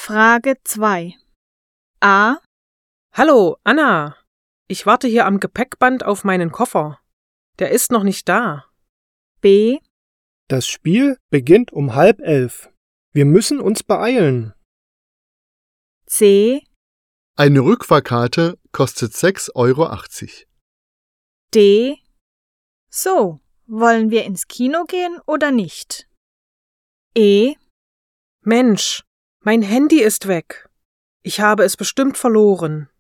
Frage 2. A. Hallo, Anna. Ich warte hier am Gepäckband auf meinen Koffer. Der ist noch nicht da. B. Das Spiel beginnt um 10:30. Wir müssen uns beeilen. C. Eine Rückfahrkarte kostet 6,80 €. D. So, wollen wir ins Kino gehen oder nicht? E. Mensch, mein Handy ist weg. Ich habe es bestimmt verloren.